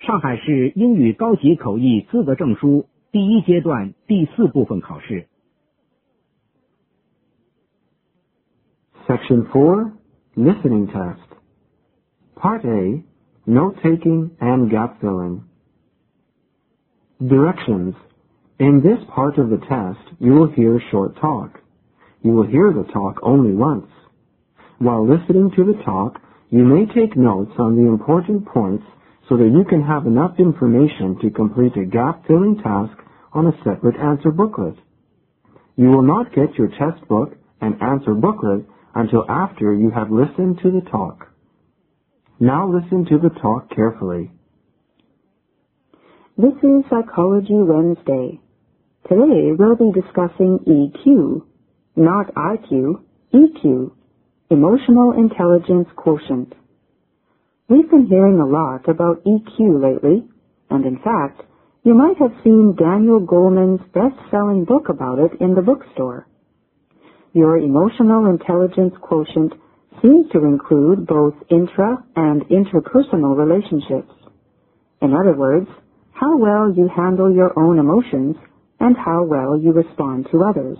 上海市英语高级口译资格证书第一阶段第4部分考试。 Section 4, Listening Test. Part A, Note-Taking and Gap Filling. Directions. In this part of the test, you will hear short talk. You will hear the talk only once. While listening to the talk, you may take notes on the important points so that you can have enough information to complete a gap-filling task on a separate answer booklet. You will not get your test book and answer booklet until after you have listened to the talk. Now listen to the talk carefully. This is Psychology Wednesday. Today we'll be discussing EQ, not IQ, EQ, Emotional Intelligence Quotient. We've been hearing a lot about EQ lately, and in fact, you might have seen Daniel Goleman's best-selling book about it in the bookstore. Your emotional intelligence quotient seems to include both intra- and interpersonal relationships. In other words, how well you handle your own emotions and how well you respond to others.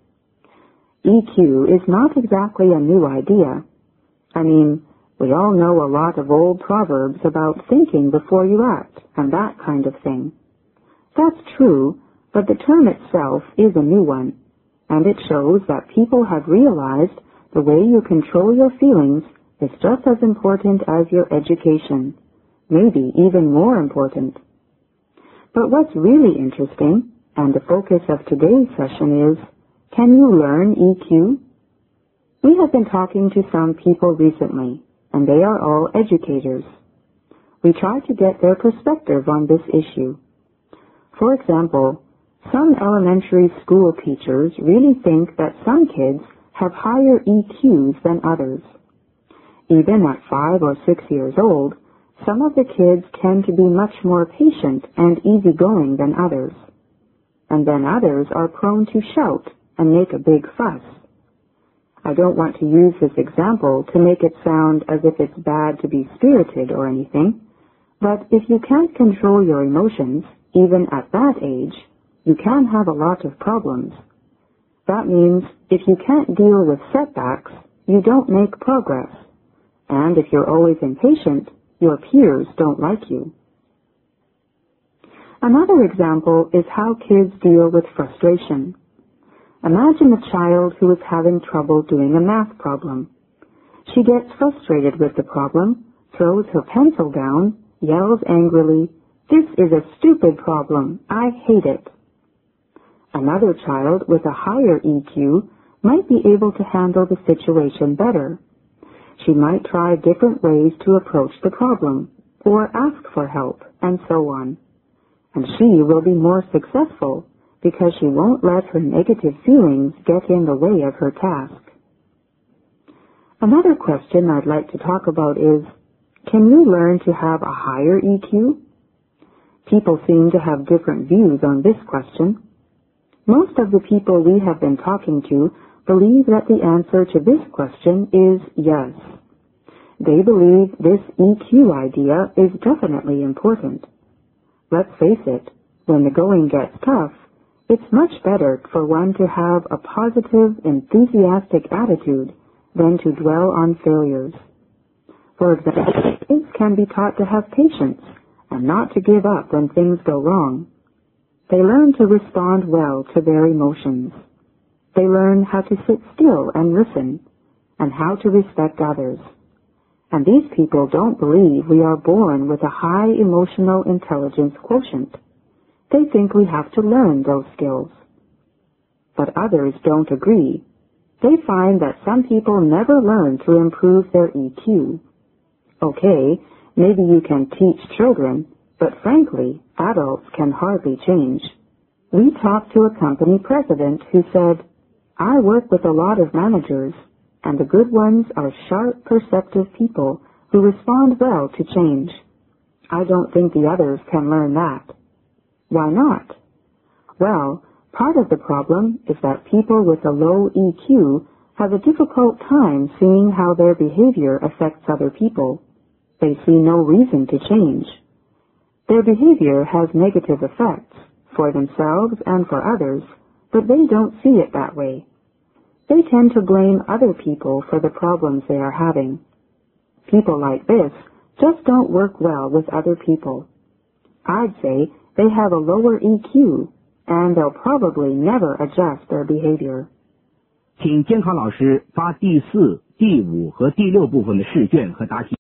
EQ is not exactly a new idea. I mean, we all know a lot of old proverbs about thinking before you act and that kind of thing. That's true, but the term itself is a new one, and it shows that people have realized the way you control your feelings is just as important as your education, maybe even more important. But what's really interesting, and the focus of today's session is, can you learn EQ? We have been talking to some people recently, and they are all educators. We try to get their perspective on this issue. For example, some elementary school teachers really think that some kids have higher EQs than others. Even at 5 or 6 years old, some of the kids tend to be much more patient and easygoing than others. And then others are prone to shout and make a big fuss. I don't want to use this example to make it sound as if it's bad to be spirited or anything, but if you can't control your emotions, even at that age, you can have a lot of problems. That means if you can't deal with setbacks, you don't make progress. And if you're always impatient, your peers don't like you. Another example is how kids deal with frustration. Imagine a child who is having trouble doing a math problem. She gets frustrated with the problem, throws her pencil down, yells angrily, "This is a stupid problem. I hate it." Another child with a higher EQ might be able to handle the situation better. She might try different ways to approach the problem, or ask for help, and so on. And she will be more successful because she won't let her negative feelings get in the way of her task. Another question I'd like to talk about is, can you learn to have a higher EQ? People seem to have different views on this question. Most of the people we have been talking to believe that the answer to this question is yes. They believe this EQ idea is definitely important. Let's face it, when the going gets tough, it's much better for one to have a positive, enthusiastic attitude than to dwell on failures. For example, kids can be taught to have patience and not to give up when things go wrong. They learn to respond well to their emotions. They learn how to sit still and listen, and how to respect others. And these people don't believe we are born with a high emotional intelligence quotient. They think we have to learn those skills. But others don't agree. They find that some people never learn to improve their EQ. Okay, maybe you can teach children, but frankly, adults can hardly change. We talked to a company president who said, "I work with a lot of managers, and the good ones are sharp, perceptive people who respond well to change. I don't think the others can learn that." Why not? Well, part of the problem is that people with a low EQ have a difficult time seeing how their behavior affects other people. They see no reason to change. Their behavior has negative effects for themselves and for others, but they don't see it that way. They tend to blame other people for the problems they are having. People like this just don't work well with other people. I'd say they have a lower EQ, and they'll probably never adjust their behavior. 请监考老师发第4、第5和第6部分的试卷和答题。